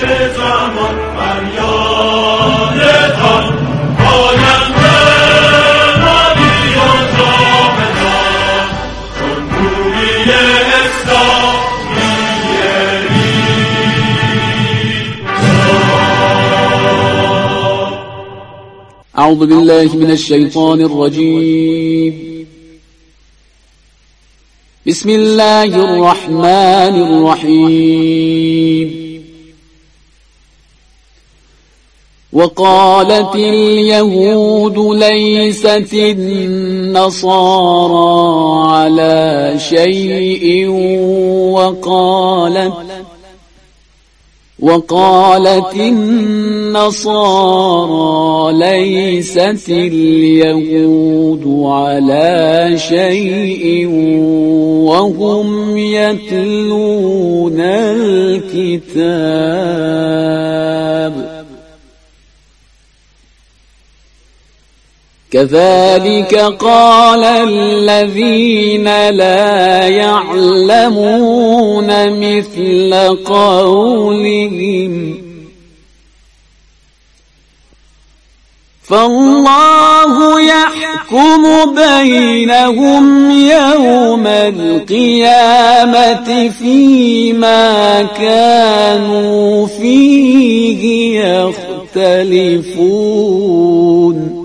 زمان فریادتان آینده مانی و جاودان جمهوری اسلامی أعوذ بالله من الشيطان الرجيم. بسم الله الرحمن الرحيم. وقالت اليهود ليست النصارى على شيء وقالت النصارى ليست اليهود على شيء وهم يتلون الكتاب كذلك قال الذين لا يعلمون مثل قولهم فالله يحكم بينهم يوم القيامة فيما كانوا فيه يختلفون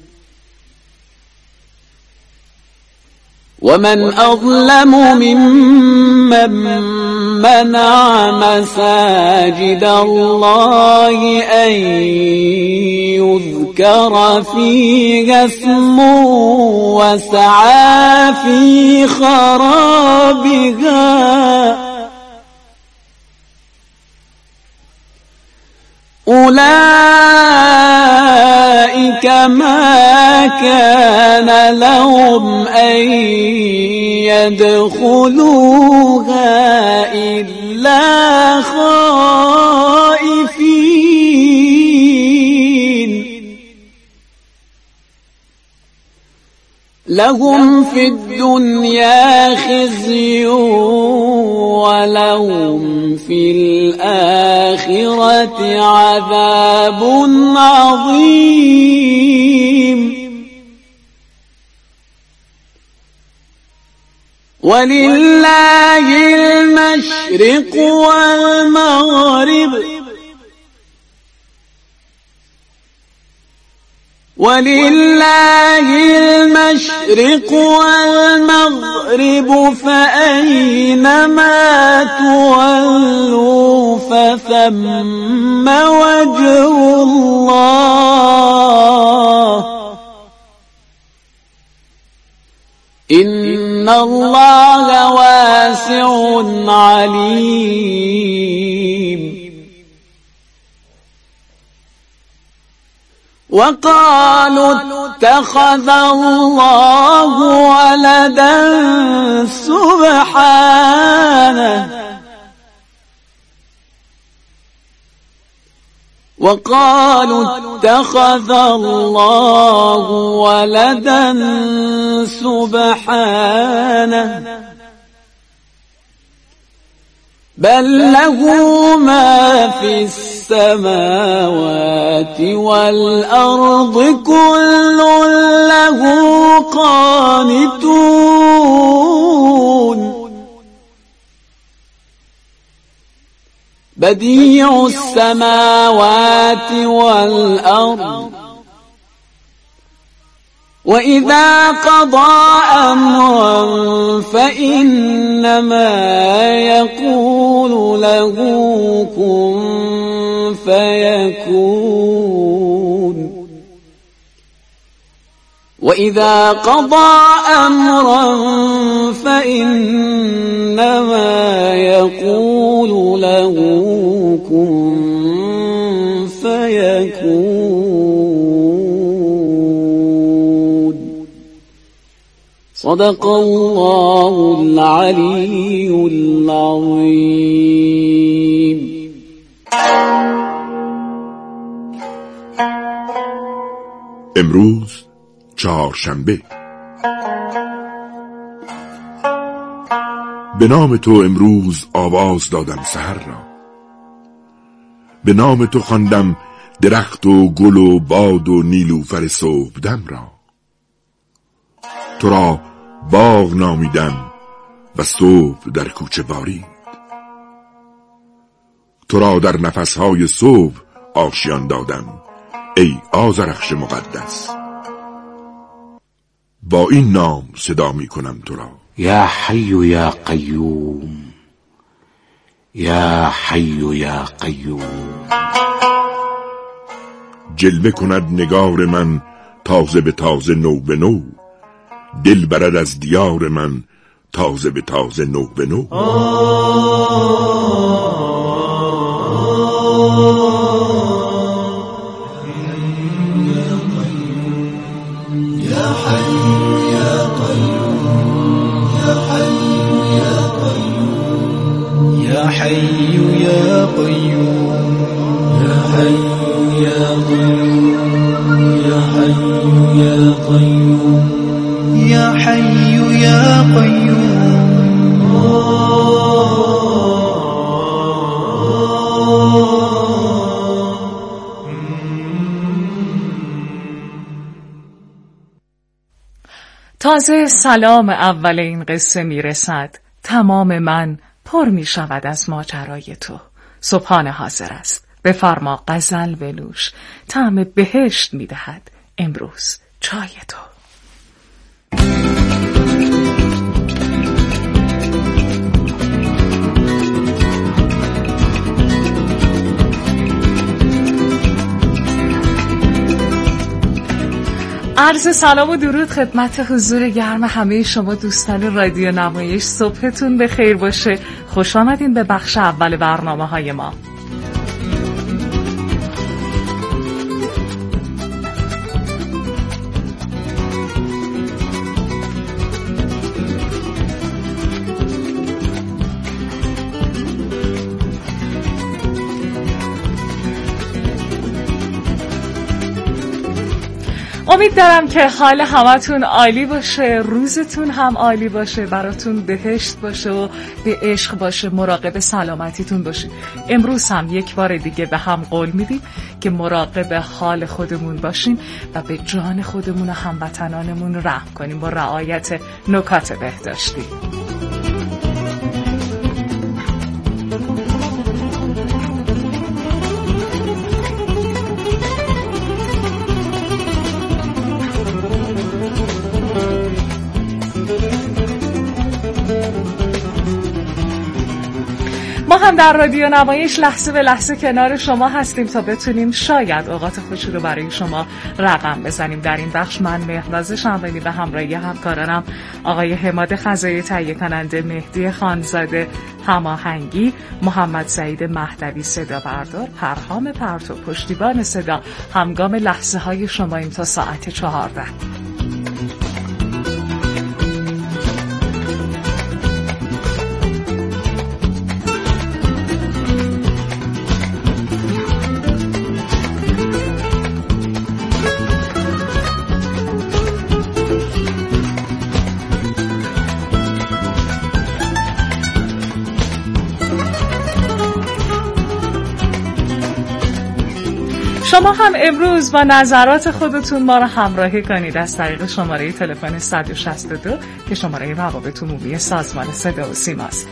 ومن أظلم ممن منع مساجد الله أن يذكر فيها اسمه وسعى في خرابها أولئك ما كان لهم أن يدخلوها إلا خائفين لهم في الدنيا خزي ولهم في الآخرة عذاب عظيم ولله المشرق والمغرب فأينما تولوا فثم وجه الله إن الله واسع عليم وقالوا اتخذ الله ولدا سبحانه بل له ما في السماوات والأرض كل له قانتون بديع السماوات والأرض وإذا قضى أمرا فإنما يقول له كن فيكون وإذا قضى أمرا فإنما يقول له كن فيكون صدق الله العلي العظيم. امروز چهارشنبه. به نام تو امروز آواز دادم سحر را، به نام تو خواندم درخت و گل و باد و نیلوفر صبحدم را. تو را باغ نامیدم و صبح در کوچه بارید. تو را در نفسهای صبح آشیان دادم ای آذرخش مقدس. با این نام صدا می کنم تو را. یا حی یا قیوم، یا حی یا قیوم. جلوه کند نگار من تازه به تازه نو به نو، دل برد از دیار من تازه به تازه نو به نو. يا حي يا قيوم يا حي يا قيوم يا حي يا قيوم يا حي يا قيوم. تازه سلام اول این قصه میرسد، تمام من پر می شود از ماجرای تو. سبحان حاضر است، بفرما غزل بنوش، طعم بهشت می دهد امروز چای تو. عرض سلام و درود خدمت حضور گرم همه شما دوستان رادیو نمایش. صبحتون به خیر باشه. خوش آمدین به بخش اول برنامه‌های ما. امید دارم که حال همتون عالی باشه، روزتون هم عالی باشه، براتون بهشت باشه و به عشق باشه، مراقب سلامتیتون باشه. امروز هم یک بار دیگه به هم قول میدیم که مراقب حال خودمون باشیم و به جان خودمون و هموطنانمون رحم کنیم با رعایت نکات بهداشتی. ما هم در رادیو نمایش لحظه به لحظه کنار شما هستیم تا بتونیم شاید اوقات خوشی رو برای شما رقم بزنیم. در این بخش من مهناز شنبانی به همراهی همکارانم آقای حماد خزایی تهیه کننده، مهدی خانزاده هماهنگی، محمد سعید مهدوی صدا بردار، پرهام پرتو پشتیبان صدا، همگام لحظه های شما این تا ساعت 14. شما هم امروز با نظرات خودتون ما را همراهی کنید از طریق شماره تلفن 162 که شماره روابط عمومی سازمان صدا و سیما است.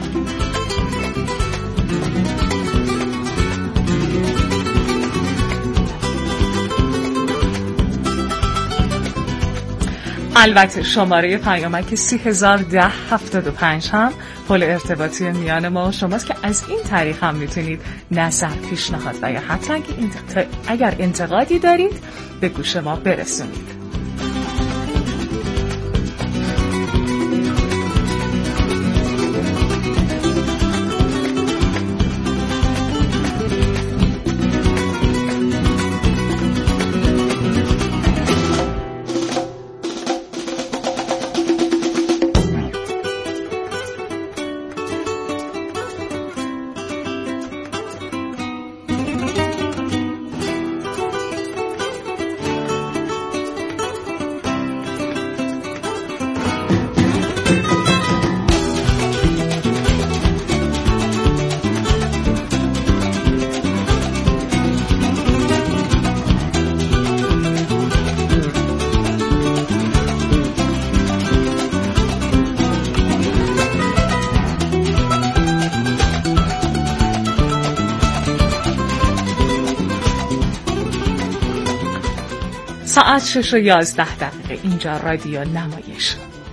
البته شماره پیامک 301075 هم پل ارتباطی میان ما و شماست که از این طریق هم میتونید نظر، پیشنهاد و یا حتی اگر انتقادی دارید به گوش ما برسونید. ساعت 6:11 اینجا رادیو نمایش.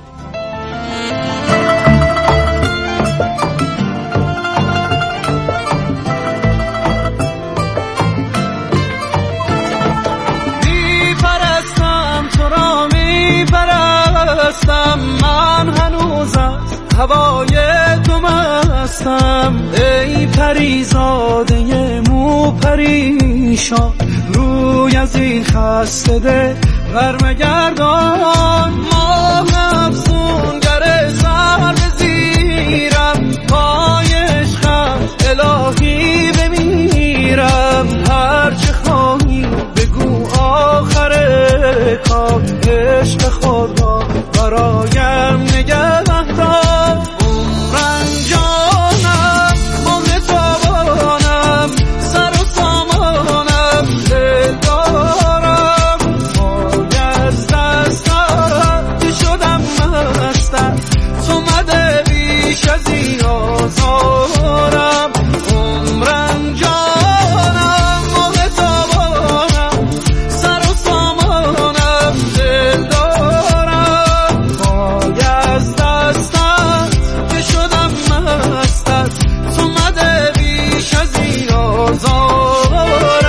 من هنوز از هوای تو مستم، ای پریزاده مو پریشان، روی از این خسته ده برمگردان. ماه افسونگر سر بزیرم، پای عشقم الهی بمیرم. هرچه خواهی بگو آخر کار، عشق خود را برایم نگه دار. عمرم جانم ماه تابانم، سر و سامانم دل دارم. پای از دستم که شدم مستم، تو مده بیش از این آزارم. عمرم جانم ماه تابانم، سر و سامانم دل دارم. پای از دستم که شدم مستم، تو مده بیش از این آزارم.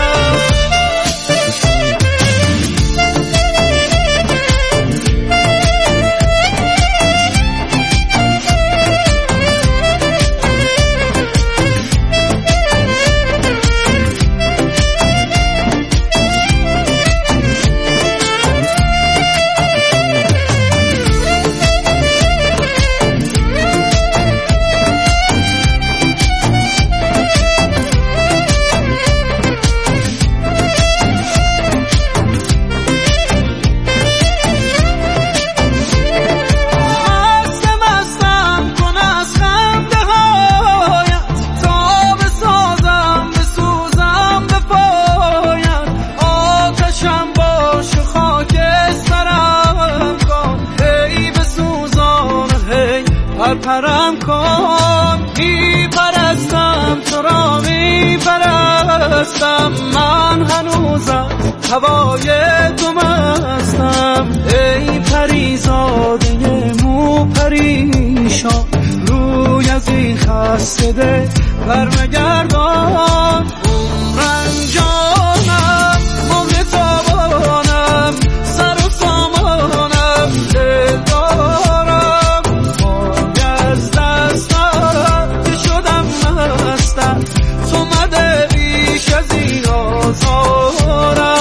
پرم کن، میپرستم تو را میپرستم. من هنوز از هوای تو مستم، ای پریزاده مو پریشان، روی از این خسته ده برمگردان. عمرم جانم ماه تابانم، سر و سامانم دل دارم. پای از دستم که شدم مستم، تو مده بیش از این آزارم.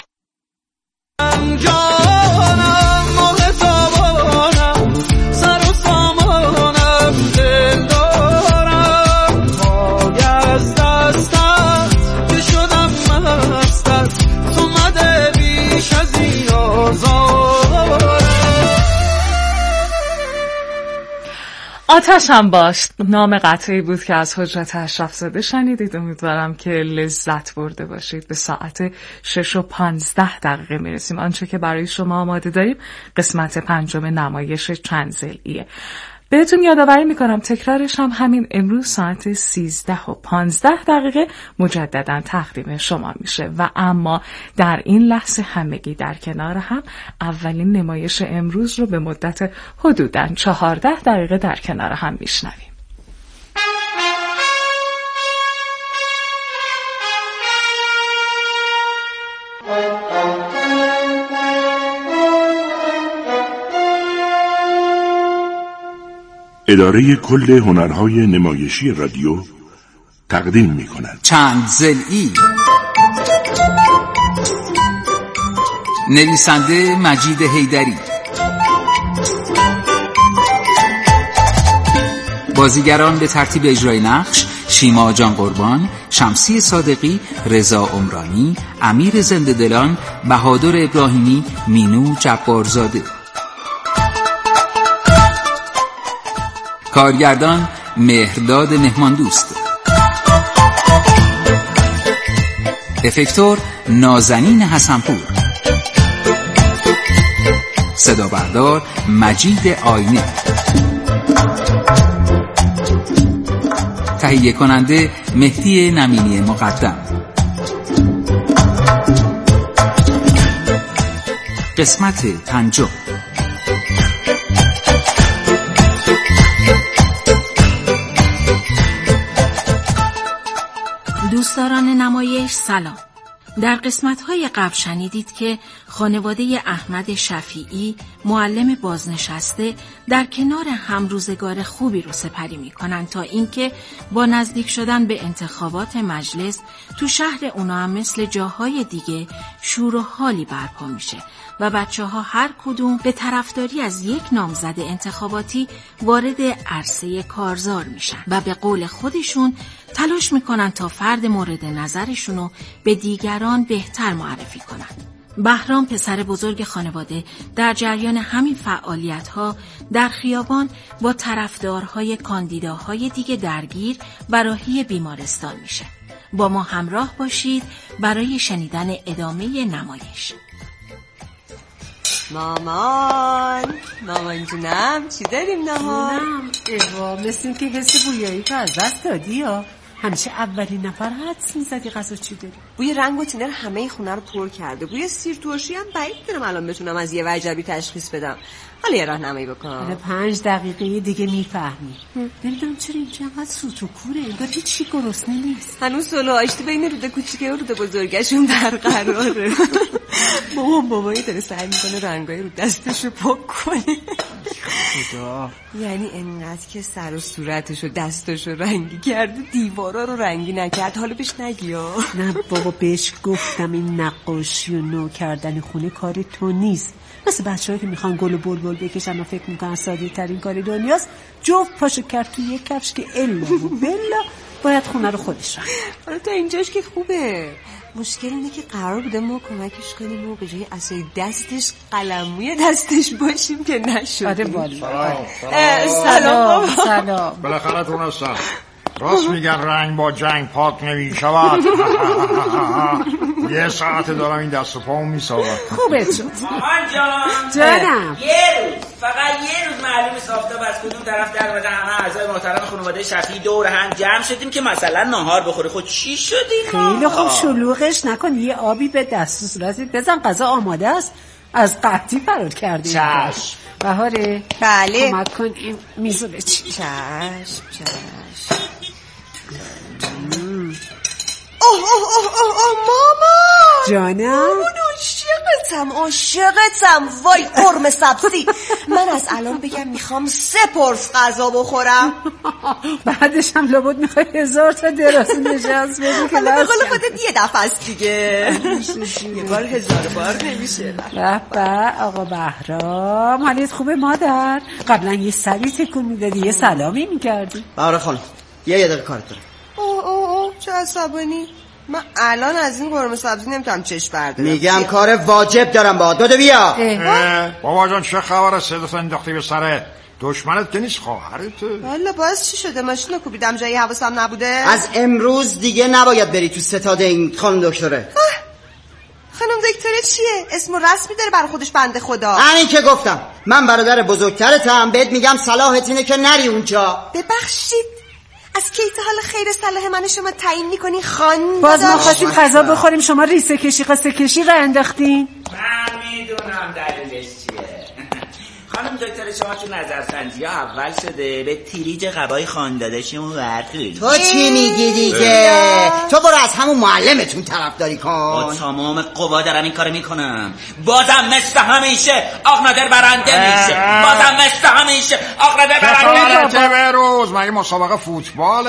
جانم ماه تابانم، سر و سامانم دل دارم. پای از دستم که شدم مستم، تو مده بیش از این آزارم. آتشم باش نام قطعی بود که از حجت اشرف‌زاده شنیدید. امیدوارم که لذت برده باشید. به ساعت 6:15 میرسیم. آنچه که برای شما آماده داریم قسمت 5 نمایش چند ضلعیه. بهتون یادآوری میکنم تکرارش هم همین امروز ساعت 13:15 مجددا تقدیم شما میشه. و اما در این لحظه همگی در کنار هم اولین نمایش امروز رو به مدت حدوداً 14 در کنار هم میشنویم. اداره کل هنرهای نمایشی رادیو تقدیم می کند چند ضلعی. نویسنده مجید حیدری، بازیگران به ترتیب اجرای نقش: شیما جان قربان، شمسی صادقی، رضا عمرانی، امیر زنده‌دلان، بهادر ابراهیمی، مینو جبارزاده. کارگردان مهرداد مهماندوست. افکتور نازنین حسنپور. صدا بردار مجید آینه. تهیه کننده مهدی نمینی مقدم. قسمت 5. دوستداران نمایش سلام. در قسمت‌های قبل شنیدید که خانواده احمد شفیعی معلم بازنشسته در کنار همروزگار خوبی رو سپری می‌کنن تا اینکه با نزدیک شدن به انتخابات مجلس تو شهر اونا هم مثل جاهای دیگه شور و حالی برپا میشه و بچه‌ها هر کدوم به طرفداری از یک نامزد انتخاباتی وارد عرصه کارزار میشن و به قول خودشون تلاش میکنن تا فرد مورد نظرشونو به دیگران بهتر معرفی کنن. بهرام پسر بزرگ خانواده در جریان همین فعالیت‌ها در خیابان با طرفدارهای کاندیداهای دیگه درگیر و راهی بیمارستان میشه. با ما همراه باشید برای شنیدن ادامه نمایش. مامان جونم چی داریم نهار؟ ایوا مثل که حس بویایی تو از دست دادی ها. همیشه اولین نفر حدس میزدی غذا چی داری؟ بوی رنگ و تینر همه خونه رو پر کرده. بوی سیر ترشی هم بعید دارم الان بتونم از یه وجبی تشخیص بدم. حالا یه راهنمایی بکنم. 5 دقیقه دیگه میفهمی. نمیدونم چرا اینجا انقدر سوت و کوره، انگار هیچی گرسنه نیست. هنوز صلح آشتی بین روده کوچیکه و روده بزرگشون برقراره. بابایی داره سعی میکنه رنگای رو دستشو پاک کنه. خدا، یعنی انقدر که سر و صورتشو دستشو رنگی کرد و دیوارا رو رنگی نکرد. حالا بهش نگیا. نه بابا، بهش گفتم این نقاشی و نو کردن خونه کار تو نیست. مثل بچه‌ها که میخوان گل و بلبل بکشن و فکر میکنن ساده ترین کار دنیاست. جفت پاشو کرد تو یک کفش که الا و بلا باید خونه رو خودش رنگ. حالا تا اینجاش که خوبه. مشکل اینه که قرار بوده ما کمکش کنیم و به جای عصای دستش قلموی دستش باشیم که نشد. آره والا. سلام. بالاخره تونستم. راست میگن رنگ با جنگ پاک نمیشود. یه ساعت دارم این دست و پامو میسازم. خوبت شد مامان جانم. فقط یه روز معلوم آفتاب از کدوم طرف در اومده همه اعضای محترم خانواده شفیعی دور هم جمع شدیم که مثلا ناهار بخوره. خود چی شدیم؟ خیلی خوب، شلوغش نکن. یه آبی به دست و صورتت بزن. غذا آماده است. از قحطی فرار کردیم. چشم. بهاره بله. کمک کن این میزو بچین. چشم. اوه ماما جانم. عاشقتم. وای قرمه سبزی. من از الان بگم میخوام 3 پرس غذا بخورم. بعدش هم لابد میخوای 1000 تا درازه نشست بدی که حالا به قول خودت یه دفعه است دیگه. یه بار 1000 بار نمیشه. به آقا بهرام، حالت خوبه مادر؟ قبلا یه سری تکون میدادی، یه سلامی میکردی. بهاره خانم یه دقیقه کارت دارم. اوه چه عصبانی. من الان از این قرمه سبزی نمیتونم چشم بردارم. میگم کار واجب دارم با دادو بیا. بابا جان چه خبره؟ صدات انداختی به سرت. دشمنت که نیست خواهرته. والا باز چی شده؟ ماشینو کوبیدم جایی حواسم نبوده. از امروز دیگه نباید بری تو ستاد این خانم دکتره. خانم دکتره چیه؟ اسم و رسمی داره برای خودش بنده خدا. همین که گفتم. من برادر بزرگترتم، بهت میگم صلاحت اینه که نری اونجا. ببخشید از کی تا حال خیر صلاح من شما تعیین میکنی خان؟ باز ما خواستیم غذا بخوریم، شما ریسه کشی قصه کشی را انداختین. من میدونم دلیلش چیه. خانم دکتر شما تو نظرسنجی ها اول شده به تیریج قبای خاندادشون ورقی. تو چی میگی دیگه؟ تو برو از همون معلمتون طرفداری کن. با تمام قوا دارم این کارو میکنم. بازم مثل همیشه آقنادر برنده میشه. بازم مثل همیشه آقنادر برنده میشه. چه بروز مگه مسابقه فوتباله؟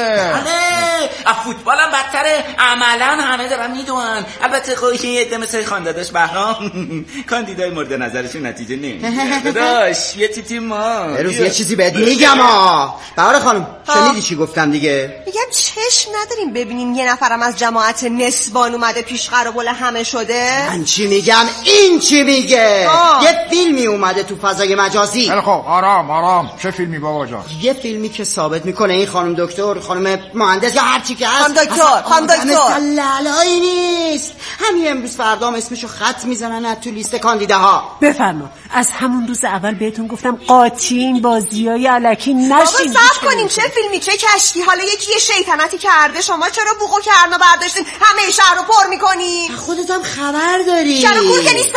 از فوتبالم بدتره. عملا همه دارن میدونن. البته خودش یه عده مثل خاندادش بهرام کاندیدای مورد نظرشون نتیجه نمیگیره. داداش یه تیتی ما بروز یه چیزی بهت میگم بهاره خانم. شنیدی چی گفتم دیگه؟ میگم چشم نداریم ببینیم یه نفرم از جماعت نسبان اومده پیش قرابل همه شده. من چی میگم این چی میگه؟ یه فیلمی اومده تو فضای مجازی. خب آرام. چه فیلمی بابا جان؟ یه فیلمی که ثابت میکنه این خانم دکتر، خانم مهندس یا هر چی که هست، خانم دکتر لالایی نیست. همین امروز فردام اسمشو خط میزنن تو لیست کاندیداها. بفرما. از همون روز اول بهتون گفتم قاطی این بازیای الکی نشین. بابا صبر کنین. چه فیلمی چه کشتی؟ حالا یکی یه شیطنتی کرده، شما چرا بوقو کردن برداشتین همه شهر رو پر میکنین؟ خودت هم خبر داری. شهر کور که نیستم.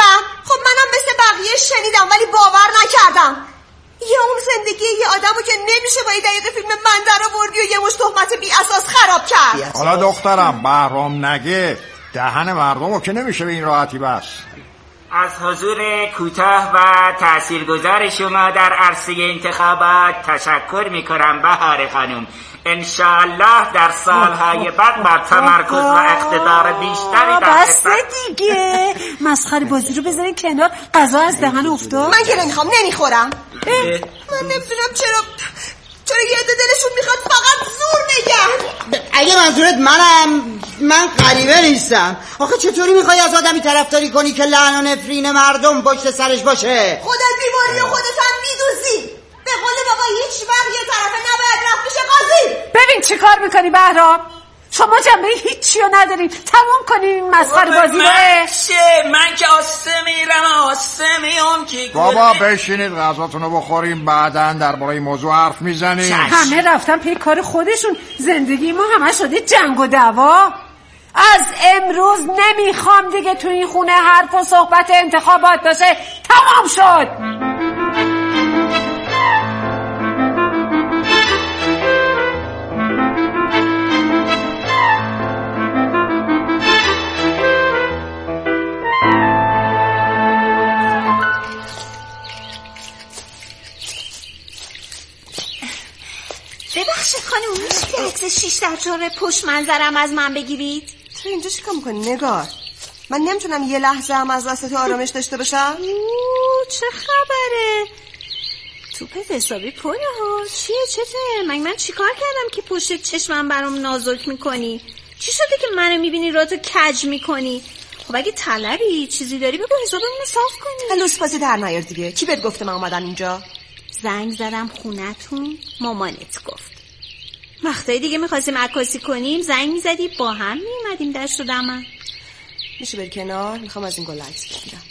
خب منم مثل بقیه شنیدم ولی باور نکردم. یه اون زندگی یه آدمو که نمیشه با یه دقیقه فیلم منظر آوردی و یه مش تهمت بی اساس خراب کرد. حالا دخترم بهرام نگه دهن مردمو که نمیشه به این راحتی بس. از حضور کوتاه و تاثیرگذار شما در عرصه انتخابات تشکر میکنم بهار خانم. انشاءالله در سالهای بعد با تمرکز و اقتدار بیشتری در بس دیگه مسخره بازی رو بذارین کنار. غذا از دهن افتاد. من که نمیخورم. من نمیدونم چرا یه عده دلشون میخواد فقط زور بگن. اگه منظورت من غریبه نیستم. آخه چطوری میخوای از آدمی طرفداری کنی که لعن و نفرین مردم پشت سرش باشه؟ خودت بیماری و خودت هم میدوزی. به قول بابا هیچ وقت یه طرفه نباید رفت پیش قاضی. ببین چی کار میکنی بهرام؟ شما جنبه هیچی رو ندارین. تموم کنین این مسخره بازی رو. من که آسه میام که بابا بشینید غذاتونو بخوریم بعدن درباره موضوع حرف میزنیم. همه رفتن پی کار خودشون. زندگی ما همه شده جنگ و دعوا. از امروز نمیخوام دیگه تو این خونه حرف و صحبت انتخابات باشه. تمام شد. ببخشید خانم میشه عکس 6 در 4 پشت منظرم از من بگیرید؟ تو اینجا چیکار میکنی نگار؟ من نمیتونم یه لحظه هم از دست تو آرامش داشته باشم؟ چه خبره؟ توپت حسابی پره ها. چیه چته؟ من چیکار کردم که پشت چشمم برام نازک میکنی؟ چی شده که منو میبینی راتو کج میکنی؟ خب اگه طلبی چیزی داری بگو حسابمونو صاف کنی. لوس بازی در نیار دیگه. کی بهت گفته من اومدم اینجا؟ زنگ زدم خونتون مامانت گفت وقتایی دیگه میخواستیم عکاسی کنیم زنگ میزدی با هم میومدیم دشت و دمن. میشه بری کنار؟ میخوام از این گل عکس بگیرم.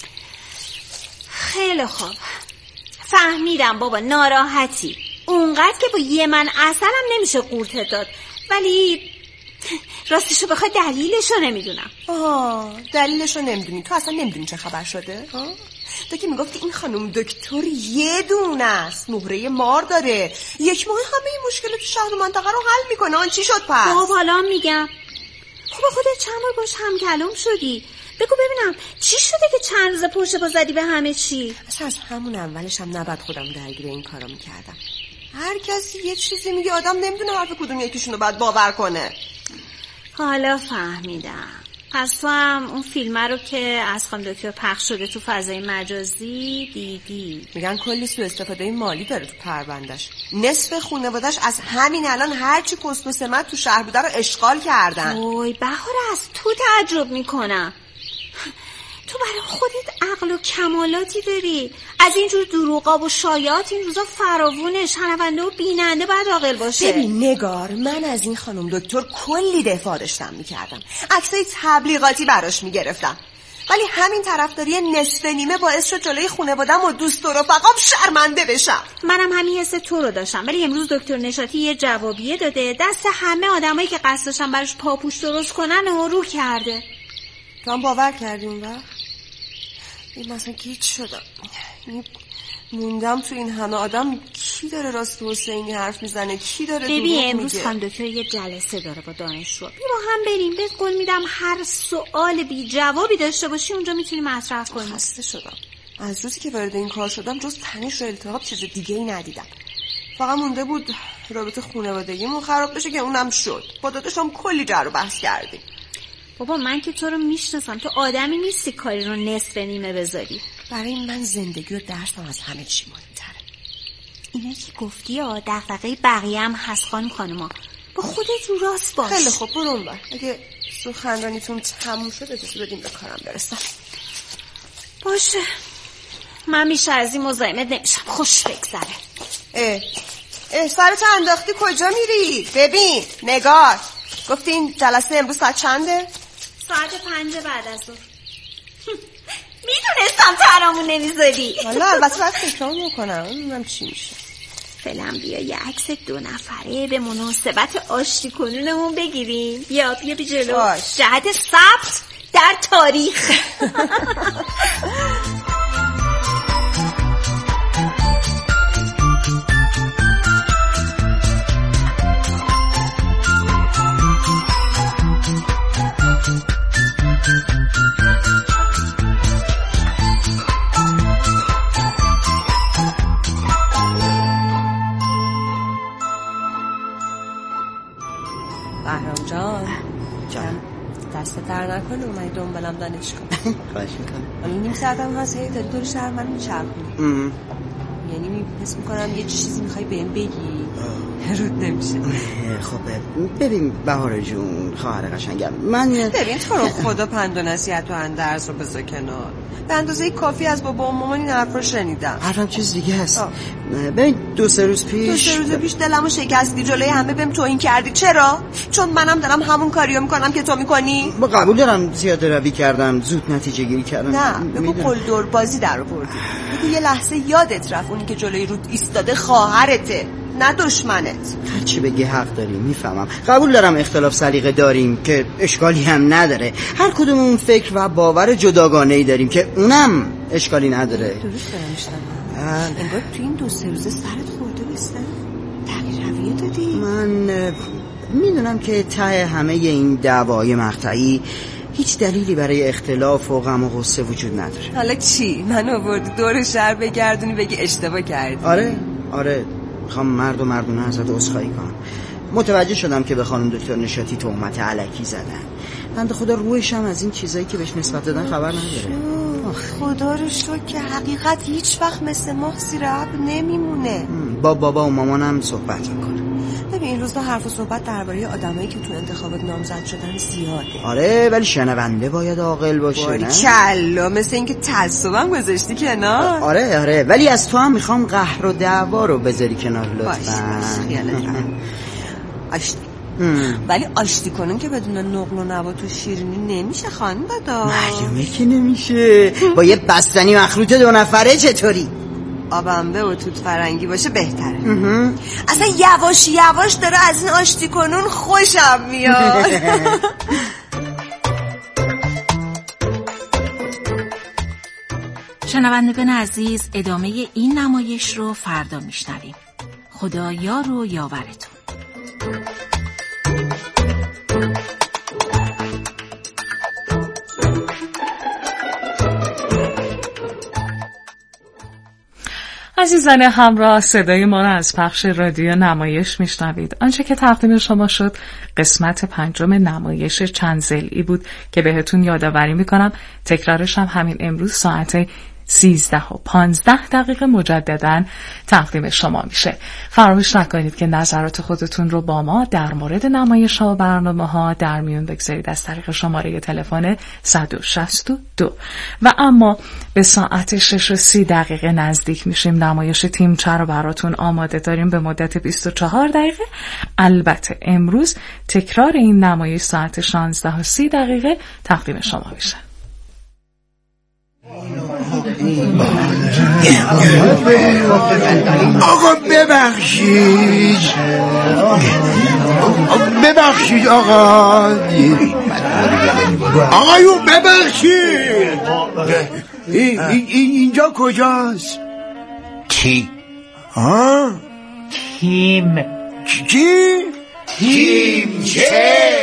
خیلی خوب فهمیدم بابا ناراحتی اونقدر که با یه من اصلا نمیشه قورتت داد. ولی راستشو بخوای دلیلشو نمیدونم. دلیلشو نمیدونی؟ تو اصلا نمیدونی چه خبر شده؟ تو که میگفتی این خانم دکتر یه دونه است، مهره مار داره، یک ماه همه این مشکلات شهر و منطقه رو حل میکنه. آن چی شد پس؟ خب حالا میگم. خب خودت چند بار باش هم کلام شدی؟ بگو ببینم چی شده که چند روز پشت پا زدی به همه چی؟ اصلا از همون اولش هم نباید خودم درگیر این کارا میکردم. هر کسی یه چیزی میگه آدم نمیدونه حرف کدوم یکیشون رو باید باور کنه. حالا فهمیدم. پس تو هم اون فیلم رو که از خانم دکتر پخش شده تو فضای مجازی دیدی؟ میگن کلی سوء استفاده مالی داره تو پروندهش. نصف خانواده‌اش از همین الان هرچی پست و سمت تو شهر بوده رو اشغال کردن. وای بهار از تو تعجب میکنم. تو برای خودت عقل و کمالاتی داری. از اینجور دروغا و شایعات این روزا فراوونه. شنونده و بیننده باید عاقل باشه. ببین نگار، من از این خانم دکتر کلی دفاع داشتم میکردم، عکسای تبلیغاتی براش میگرفتم، ولی همین طرفداری نصف نیمه باعث شد جلوی خانواده‌ام و دوست و رفقام شرمنده بشم. منم همین حس تو رو داشتم، ولی امروز دکتر نشاطی یه جوابیه داده، دست همه آدمایی که قصد داشتن براش پاپوش درست کنن و رو کرده. تو هم باور کردی اون وقت؟ این مثلا گیج شدم، موندم تو این همه آدم کی داره راست و حسینی حرف میزنه، کی داره دروغ میگه. ببین امروز خانم دکتر یه جلسه داره با دانشجوها، بیا با هم بریم. بهت قول میدم هر سوال بی جوابی داشته باشی اونجا میتونی مطرح کنی. خسته شدم از روزی که وارد این کار شدم، جز تنش و التهاب چیز دیگه ای ندیدم. فقط مونده بود رابطه خانوادگیمون خراب بشه که اونم شد. با داداشم کلی جر و بحث کردیم. بابا من که تو رو میشناسم، تو آدمی نیستی کاری رو نصف نیمه بذاری. برای من زندگی و درسم از همه چی مهم‌تره. اینا که گفتی دغدغه بقیه هم هست خانوما. با خودت رو راست باش. خیلی خوب برو اونور. اگه سخنرانیتون تموم شد اجازه بدیم به کارم برسم. باشه، من بیشتر از این مزاحمت نمیشم. خوش بگذره. سرت انداختی کجا میری؟ ببین نگار، گفتی این جلسه امروز ساعت چنده؟ ساعت 5 بعد از ظهر. میدونستم ترامون نمیذاری. والا البته باید فکرام میکنم ببینم چی میشه. فعلا بیا یه عکس 2 نفره به مناسبت آشتی کنونمون بگیریم. بیا جلو. جهت ثبت در تاریخ. بهرام جان دست در نکنه اومدی دنبالم دانشگاه. خواهش میکنم. حالا نیم ساعتم هست هی داری دور شهر من میچرخونی. یعنی حس میکنم یه چیزی میخوای بهم بگی رود نمیشه. خب ببین بهار جون خواهر قشنگم، من ببین تو رو خدا پند و نصیحت و اندرز رو بذار کنار. به اندازه کافی از بابا و مامان این حرف رو شنیدم. حرفم چیز دیگه هست. ببین دو سه روز پیش دلمو شکستی، جلوی همه بهم توهین کردی. چرا؟ چون منم دارم همون کاریو میکنم که تو میکنی. با قبول دارم زیاده روی کردم، زود نتیجه گیری کردم. نه بگو قلدر بازی در آوردی. بگو یه لحظه یادت رفت اونی که جلوی رود ایستاده خواهرته نه دشمنت. هرچی بگی حق داری، میفهمم. قبول دارم اختلاف سلیقه داریم که اشکالی هم نداره. هر کدومون فکر و باور جداگانه‌ای داریم که اونم اشکالی نداره. درست دارم میشنم. انگار تو این دو سه روزه سرت خورده نیستن؟ تغییر رویه دادی؟ من میدونم که ته همه این دعوای مقطعی هیچ دلیلی برای اختلاف و غم و غصه وجود نداره. حالا چی؟ من آوردی دور شهر بگردونی بگی اشتباه کردی؟ آره میخوام مرد و مردونه ازت عذرخواهی کنم. متوجه شدم که به خانم دکتر نشاطی تهمت الکی زدن. بنده خدا روحش هم از این چیزایی که بهش نسبت دادن خبر نداره. خدا رو شکر که حقیقت هیچ وقت مثل ماه زیر ابر نمیمونه. با بابا و مامانم صحبت میکنه. ببین این روزا حرف و صحبت درباره آدمایی که تو انتخابات نامزد شدن زیاده. آره ولی شنونده باید عاقل باشه. نه کلا مثل اینکه تعصبم گذاشتی کنار. آره ولی از تو هم میخوام قهر و دعوا رو بذاری کنار لطفا. آشتی ولی آشتی کنن که بدون نقل و نبات و شیرینی نمیشه خانم دادا. معلومه که نمیشه. با یه بستنی مخلوط 2 نفره چطوری؟ آبنبه و توت فرنگی باشه بهتره. اصلا یواش یواش داره از این آشتی کنون خوشم میاد. شنوندگان عزیز، ادامه این نمایش رو فردا میشنویم. خدا یار و یاورتون. عزیزان همراه، صدای ما را از پخش رادیو نمایش میشنوید. آنچه که تقدیم شما شد قسمت 5 نمایش چند ضلعی بود که بهتون یادآوری میکنم تکرارش هم همین امروز ساعت 13:15 مجدداً تقدیم شما میشه. فراموش نکنید که نظرات خودتون رو با ما در مورد نمایش‌ها و برنامه‌ها در میون بگذارید از طریق شماره تلفن 162. و اما به ساعت 6:30 نزدیک میشیم. نمایش تیمچه رو براتون آماده داریم به مدت 24 دقیقه. البته امروز تکرار این نمایش ساعت 16:30 تقدیم شما میشه. آقا ببخشید آقایون ببخشید. اینجا کجاست؟ کی؟ تیم چی؟ تیمچه.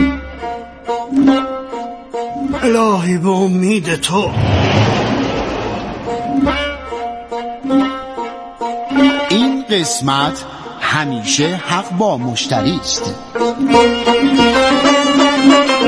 الهی به امید تو. این قسمت همیشه حق با مشتری است.